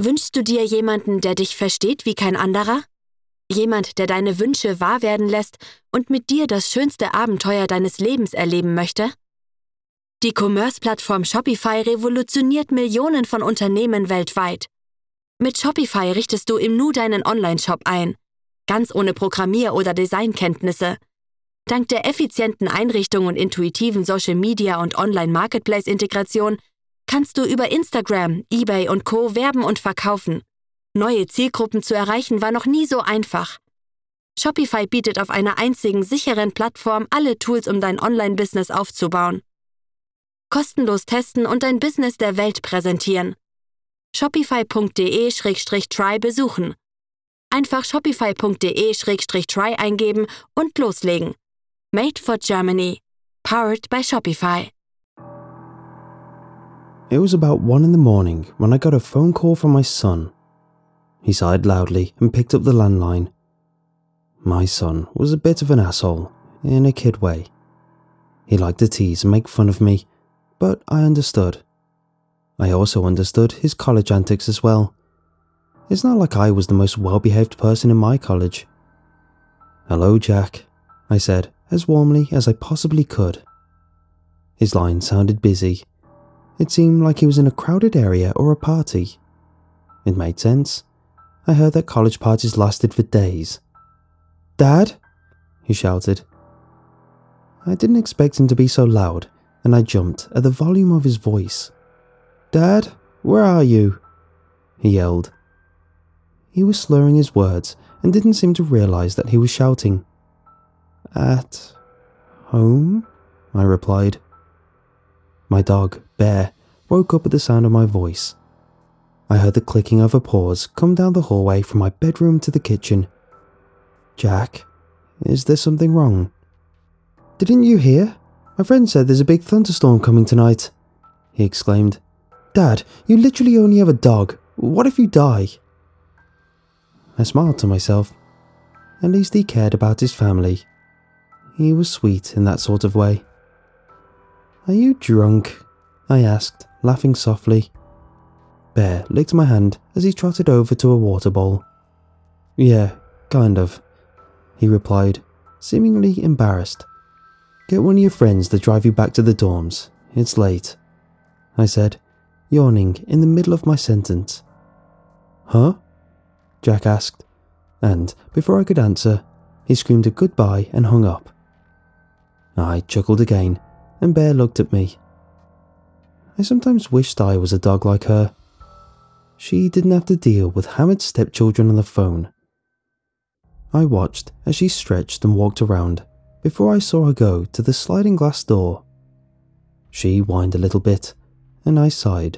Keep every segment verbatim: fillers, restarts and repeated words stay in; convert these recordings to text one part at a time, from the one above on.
Wünschst du dir jemanden, der dich versteht wie kein anderer? Jemand, der deine Wünsche wahr werden lässt und mit dir das schönste Abenteuer deines Lebens erleben möchte? Die Commerce-Plattform Shopify revolutioniert Millionen von Unternehmen weltweit. Mit Shopify richtest du im Nu deinen Online-Shop ein, ganz ohne Programmier- oder Designkenntnisse. Dank der effizienten Einrichtung und intuitiven Social-Media- und Online-Marketplace-Integration kannst du über Instagram, eBay und Co. werben und verkaufen. Neue Zielgruppen zu erreichen war noch nie so einfach. Shopify bietet auf einer einzigen sicheren Plattform alle Tools, um dein Online-Business aufzubauen. Kostenlos testen und dein Business der Welt präsentieren. shopify punkt de slash try besuchen. Einfach shopify punkt de slash try eingeben und loslegen. Made for Germany. Powered by Shopify. It was about one in the morning when I got a phone call from my son. He sighed loudly and picked up the landline. My son was a bit of an asshole, in a kid way. He liked to tease and make fun of me, but I understood. I also understood his college antics as well. It's not like I was the most well-behaved person in my college. "Hello, Jack," I said as warmly as I possibly could. His line sounded busy. It seemed like he was in a crowded area or a party. It made sense. I heard that college parties lasted for days. "Dad?" he shouted. I didn't expect him to be so loud, and I jumped at the volume of his voice. "Dad, where are you?" he yelled. He was slurring his words and didn't seem to realize that he was shouting. "At home?" I replied. My dog, Bear, woke up at the sound of my voice. I heard the clicking of her paws come down the hallway from my bedroom to the kitchen. "Jack, is there something wrong?" "Didn't you hear? My friend said there's a big thunderstorm coming tonight," he exclaimed. "Dad, you literally only have a dog. What if you die?" I smiled to myself. At least he cared about his family. He was sweet in that sort of way. "Are you drunk?" I asked, laughing softly. Bear licked my hand as he trotted over to a water bowl. "Yeah, kind of," he replied, seemingly embarrassed. "Get one of your friends to drive you back to the dorms. It's late," I said, yawning in the middle of my sentence. "Huh?" Jack asked, and before I could answer, he screamed a goodbye and hung up. I chuckled again, and Bear looked at me. I sometimes wished I was a dog like her. She didn't have to deal with hammered stepchildren on the phone. I watched as she stretched and walked around before I saw her go to the sliding glass door. She whined a little bit, and I sighed.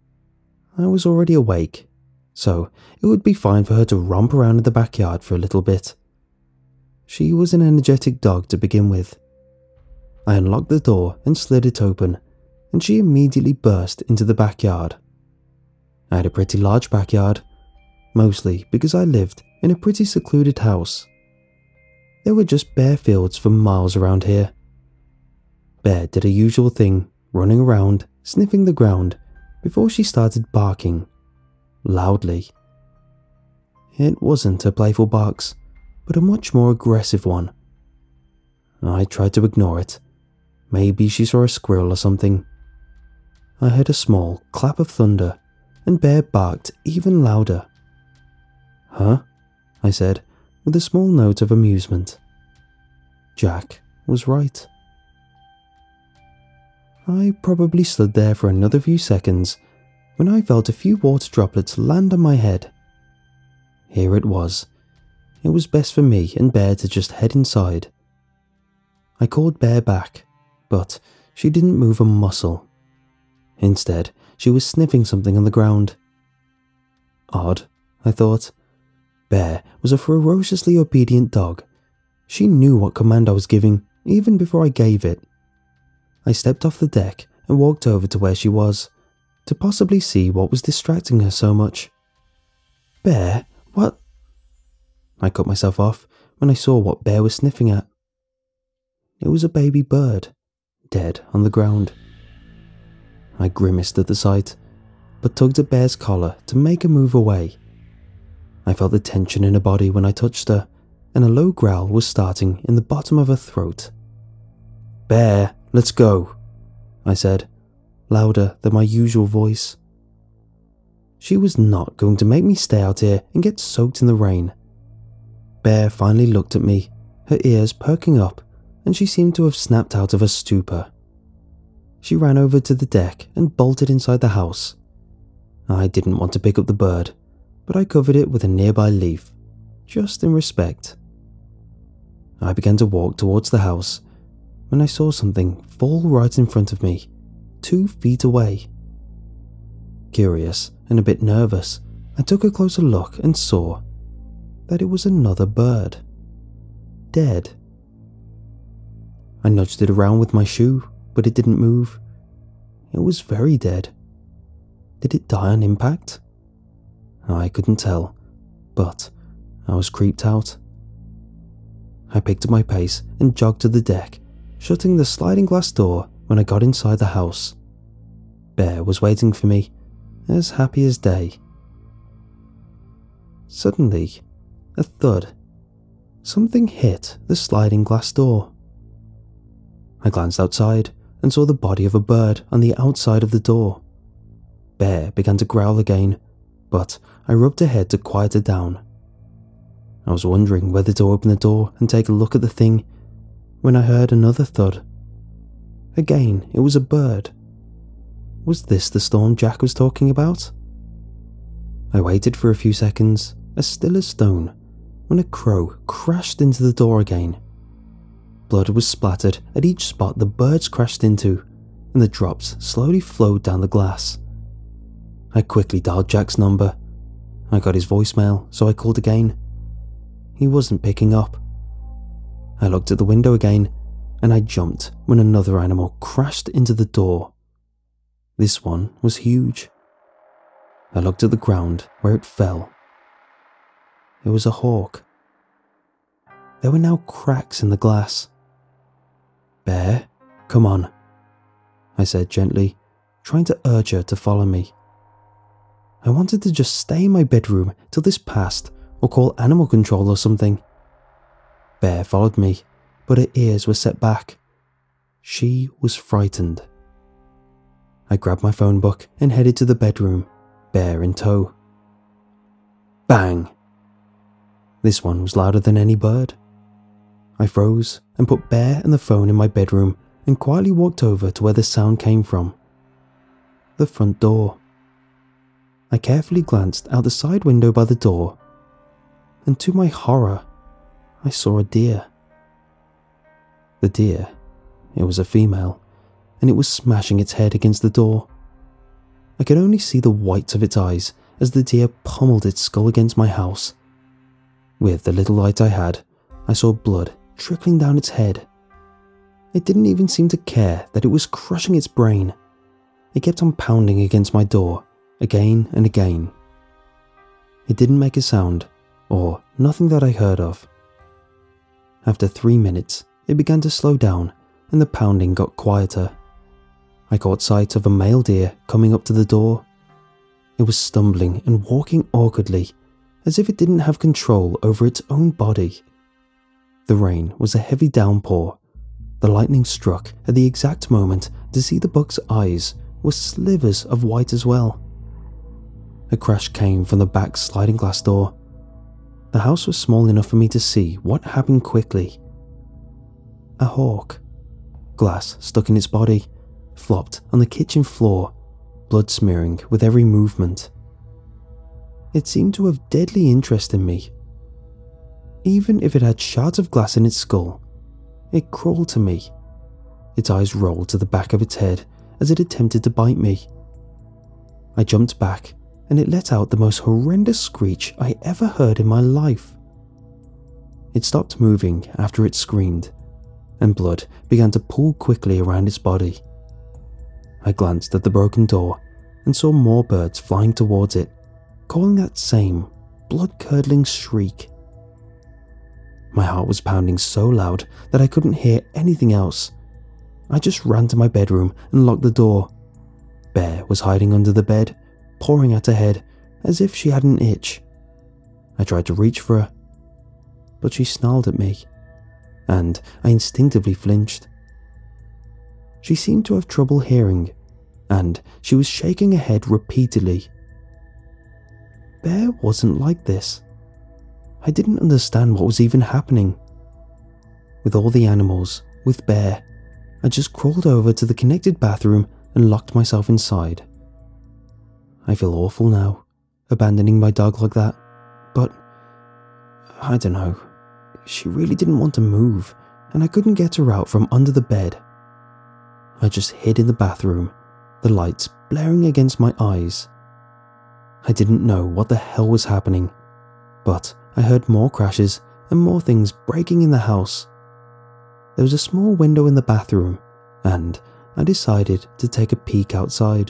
I was already awake, so it would be fine for her to romp around in the backyard for a little bit. She was an energetic dog to begin with. I unlocked the door and slid it open, and she immediately burst into the backyard. I had a pretty large backyard, mostly because I lived in a pretty secluded house. There were just bare fields for miles around here. Bear did her usual thing, running around, sniffing the ground, before she started barking, loudly. It wasn't her playful barks, but a much more aggressive one. I tried to ignore it. Maybe she saw a squirrel or something. I heard a small clap of thunder, and Bear barked even louder. "Huh?" I said, with a small note of amusement. Jack was right. I probably stood there for another few seconds when I felt a few water droplets land on my head. Here it was. It was best for me and Bear to just head inside. I called Bear back, but she didn't move a muscle. Instead, she was sniffing something on the ground. Odd, I thought. Bear was a ferociously obedient dog. She knew what command I was giving, even before I gave it. I stepped off the deck and walked over to where she was, to possibly see what was distracting her so much. "Bear, what?" I cut myself off when I saw what Bear was sniffing at. It was a baby bird, dead on the ground. I grimaced at the sight, but tugged at Bear's collar to make her move away. I felt the tension in her body when I touched her, and a low growl was starting in the bottom of her throat. "Bear, let's go," I said, louder than my usual voice. She was not going to make me stay out here and get soaked in the rain. Bear finally looked at me, her ears perking up, and she seemed to have snapped out of her stupor. She ran over to the deck and bolted inside the house. I didn't want to pick up the bird, but I covered it with a nearby leaf, just in respect. I began to walk towards the house when I saw something fall right in front of me, two feet away. Curious and a bit nervous, I took a closer look and saw that it was another bird. Dead. I nudged it around with my shoe, but it didn't move. It was very dead. Did it die on impact? I couldn't tell, but I was creeped out. I picked up my pace and jogged to the deck, shutting the sliding glass door when I got inside the house. Bear was waiting for me, as happy as day. Suddenly, a thud. Something hit the sliding glass door. I glanced outside and saw the body of a bird on the outside of the door. Bear began to growl again, but I rubbed her head to quiet her down. I was wondering whether to open the door and take a look at the thing when I heard another thud. Again, it was a bird. Was this the storm Jack was talking about? I waited for a few seconds, as still as stone, when a crow crashed into the door again. Blood was splattered at each spot the birds crashed into, and the drops slowly flowed down the glass. I quickly dialed Jack's number. I got his voicemail, so I called again. He wasn't picking up. I looked at the window again, and I jumped when another animal crashed into the door. This one was huge. I looked at the ground where it fell. It was a hawk. There were now cracks in the glass. "Bear, come on," I said gently, trying to urge her to follow me. I wanted to just stay in my bedroom till this passed, or call animal control or something. Bear followed me, but her ears were set back. She was frightened. I grabbed my phone book and headed to the bedroom, Bear in tow. Bang! This one was louder than any bird. I froze and put Bear and the phone in my bedroom and quietly walked over to where the sound came from. The front door. I carefully glanced out the side window by the door, and to my horror, I saw a deer. The deer, it was a female, and it was smashing its head against the door. I could only see the whites of its eyes as the deer pummeled its skull against my house. With the little light I had, I saw blood trickling down its head. It didn't even seem to care that it was crushing its brain. It kept on pounding against my door, again and again. It didn't make a sound, or nothing that I heard of. After three minutes, it began to slow down, and the pounding got quieter. I caught sight of a male deer coming up to the door. It was stumbling and walking awkwardly, as if it didn't have control over its own body. The rain was a heavy downpour. The lightning struck at the exact moment to see the buck's eyes were slivers of white as well. A crash came from the back sliding glass door. The house was small enough for me to see what happened quickly. A hawk, glass stuck in its body, flopped on the kitchen floor, blood smearing with every movement. It seemed to have deadly interest in me. Even if it had shards of glass in its skull, it crawled to me. Its eyes rolled to the back of its head as it attempted to bite me. I jumped back, and it let out the most horrendous screech I ever heard in my life. It stopped moving after it screamed, and blood began to pool quickly around its body. I glanced at the broken door and saw more birds flying towards it, calling that same blood-curdling shriek. My heart was pounding so loud that I couldn't hear anything else. I just ran to my bedroom and locked the door. Bear was hiding under the bed, pouring at her head as if she had an itch. I tried to reach for her, but she snarled at me, and I instinctively flinched. She seemed to have trouble hearing, and she was shaking her head repeatedly. Bear wasn't like this. I didn't understand what was even happening. With all the animals, with Bear, I just crawled over to the connected bathroom and locked myself inside. I feel awful now, abandoning my dog like that, but I don't know. She really didn't want to move, and I couldn't get her out from under the bed. I just hid in the bathroom, the lights blaring against my eyes. I didn't know what the hell was happening, but I heard more crashes and more things breaking in the house. There was a small window in the bathroom, and I decided to take a peek outside.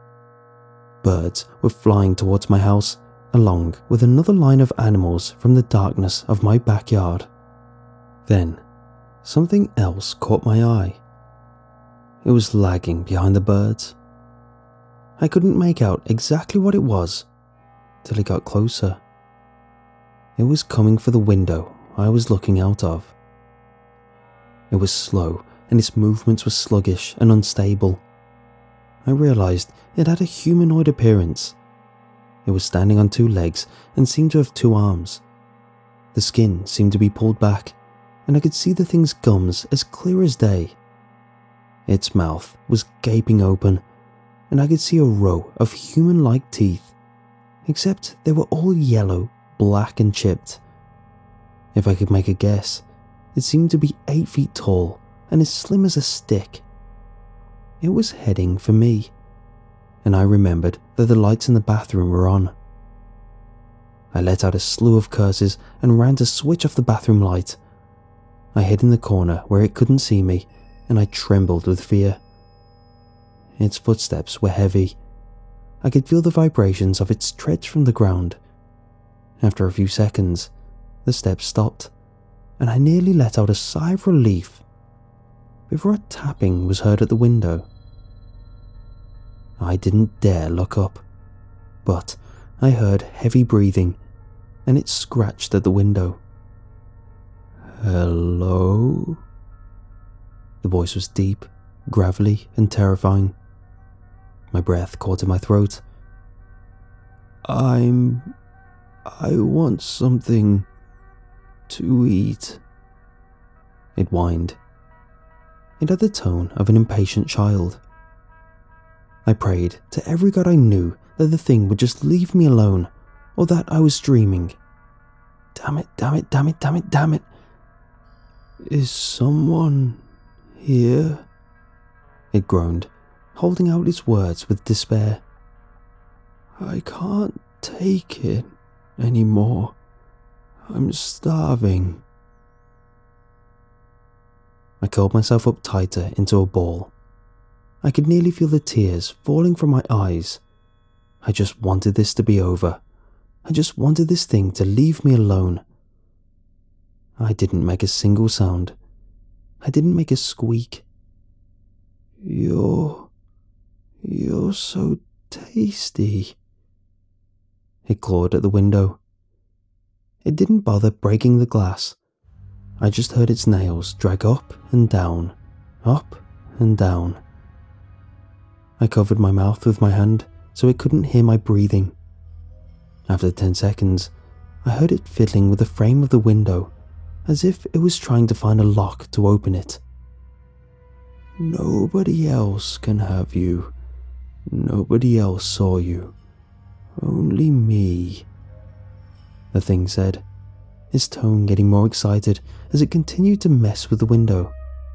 Birds were flying towards my house, along with another line of animals from the darkness of my backyard. Then, something else caught my eye. It was lagging behind the birds. I couldn't make out exactly what it was till it got closer. It was coming for the window I was looking out of. It was slow, and its movements were sluggish and unstable. I realized it had a humanoid appearance. It was standing on two legs and seemed to have two arms. The skin seemed to be pulled back, and I could see the thing's gums as clear as day. Its mouth was gaping open, and I could see a row of human-like teeth, except they were all yellow, black and chipped. If I could make a guess, it seemed to be eight feet tall and as slim as a stick. It was heading for me, and I remembered that the lights in the bathroom were on. I let out a slew of curses and ran to switch off the bathroom light. I hid in the corner where it couldn't see me, and I trembled with fear. Its footsteps were heavy. I could feel the vibrations of its treads from the ground. After a few seconds, the steps stopped, and I nearly let out a sigh of relief before a tapping was heard at the window. I didn't dare look up, but I heard heavy breathing, and it scratched at the window. "Hello?" The voice was deep, gravelly, and terrifying. My breath caught in my throat. I'm... I want something to eat," it whined. It had the tone of an impatient child. I prayed to every god I knew that the thing would just leave me alone, or that I was dreaming. Damn it, damn it, damn it, damn it, damn it. "Is someone here?" it groaned, holding out its words with despair. "I can't take it anymore. I'm starving." I curled myself up tighter into a ball. I could nearly feel the tears falling from my eyes. I just wanted this to be over. I just wanted this thing to leave me alone. I didn't make a single sound. I didn't make a squeak. You're... you're so tasty." It clawed at the window. It didn't bother breaking the glass. I just heard its nails drag up and down, up and down. I covered my mouth with my hand so it couldn't hear my breathing. After ten seconds, I heard it fiddling with the frame of the window, as if it was trying to find a lock to open it. "Nobody else can have you. Nobody else saw you. Only me," the thing said, its tone getting more excited as it continued to mess with the window.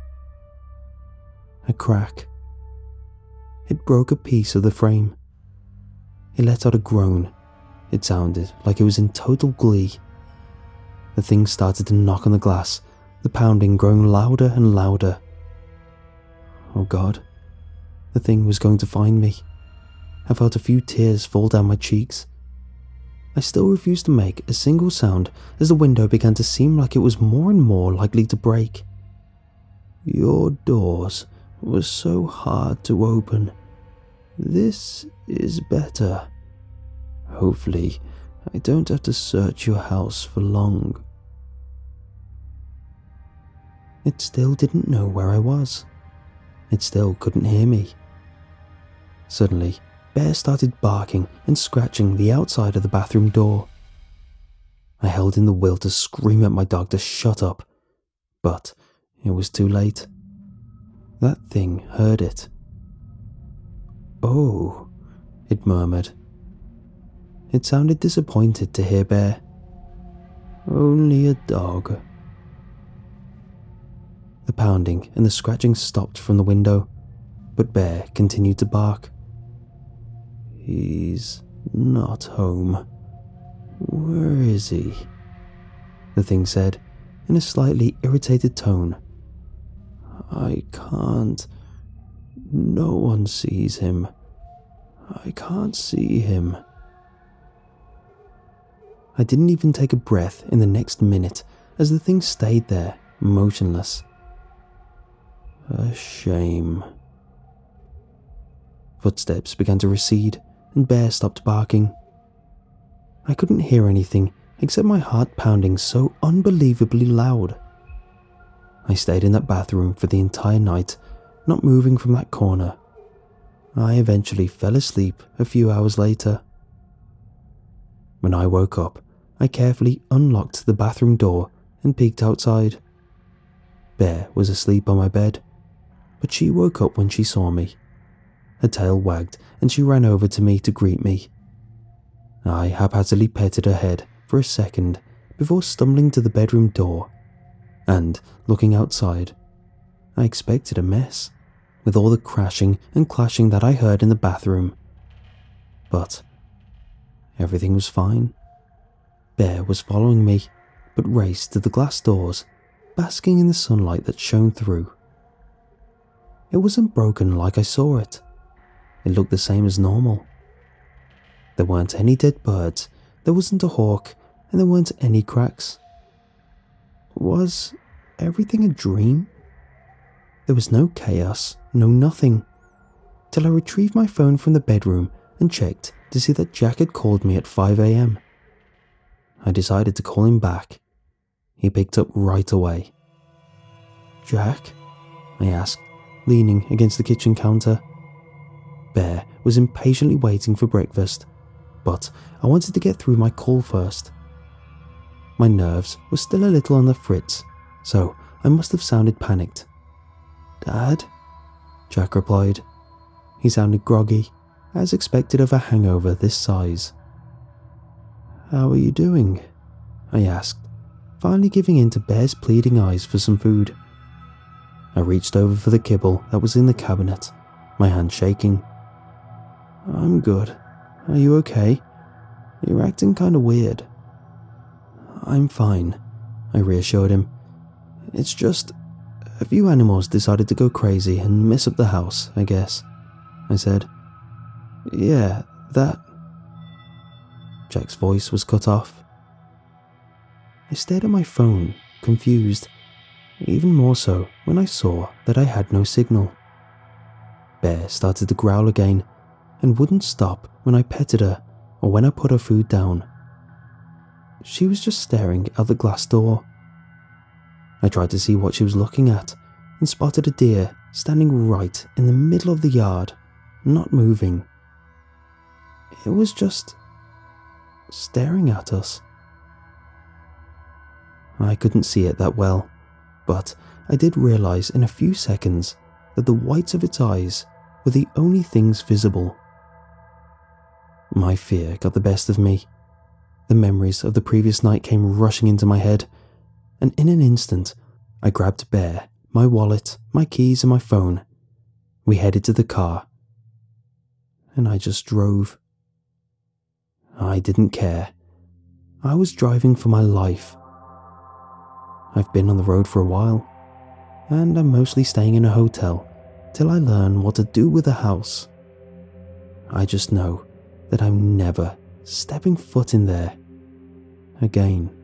A crack. It broke a piece of the frame. It let out a groan. It sounded like it was in total glee. The thing started to knock on the glass, the pounding growing louder and louder. Oh God, the thing was going to find me. I felt a few tears fall down my cheeks. I still refused to make a single sound as the window began to seem like it was more and more likely to break. "Your doors were so hard to open. This is better," Hopefully, I don't have to search your house for long. It still didn't know where I was. It still couldn't hear me. Suddenly, Bear started barking and scratching the outside of the bathroom door. I held in the will to scream at my dog to shut up, but it was too late. That thing heard it. "Oh," it murmured. It sounded disappointed to hear Bear. "Only a dog." The pounding and the scratching stopped from the window, but Bear continued to bark. "He's not home. Where is he?" the thing said in a slightly irritated tone. "I can't. No one sees him. I can't see him." I didn't even take a breath in the next minute as the thing stayed there, motionless. A shame. Footsteps began to recede and Bear stopped barking. I couldn't hear anything except my heart pounding so unbelievably loud. I stayed in that bathroom for the entire night, not moving from that corner. I eventually fell asleep a few hours later. When I woke up, I carefully unlocked the bathroom door and peeked outside. Bear was asleep on my bed, but she woke up when she saw me. Her tail wagged and she ran over to me to greet me. I haphazardly petted her head for a second before stumbling to the bedroom door, and, looking outside, I expected a mess, with all the crashing and clashing that I heard in the bathroom. But everything was fine. Bear was following me, but raced to the glass doors, basking in the sunlight that shone through. It wasn't broken like I saw it. It looked the same as normal. There weren't any dead birds, there wasn't a hawk, and there weren't any cracks. Was everything a dream? There was no chaos, no nothing, till I retrieved my phone from the bedroom and checked to see that Jack had called me at five a m. I decided to call him back. He picked up right away. "Jack?" I asked, leaning against the kitchen counter. Bear was impatiently waiting for breakfast, but I wanted to get through my call first. My nerves were still a little on the fritz, so I must have sounded panicked. "Dad?" Jack replied. He sounded groggy, as expected of a hangover this size. "How are you doing?" I asked, finally giving in to Bear's pleading eyes for some food. I reached over for the kibble that was in the cabinet, my hand shaking. "I'm good. Are you okay? You're acting kinda weird." "I'm fine," I reassured him. "It's just a few animals decided to go crazy and mess up the house, I guess," I said. "Yeah, that..." Jack's voice was cut off. I stared at my phone, confused, even more so when I saw that I had no signal. Bear started to growl again and wouldn't stop when I petted her or when I put her food down. She was just staring at the glass door. I tried to see what she was looking at and spotted a deer standing right in the middle of the yard, not moving. It was just staring at us. I couldn't see it that well, but I did realize in a few seconds that the whites of its eyes were the only things visible. My fear got the best of me. The memories of the previous night came rushing into my head, and in an instant, I grabbed Bear, my wallet, my keys and my phone. We headed to the car, and I just drove. I didn't care. I was driving for my life. I've been on the road for a while, and I'm mostly staying in a hotel till I learn what to do with a house. I just know that I'm never stepping foot in there again.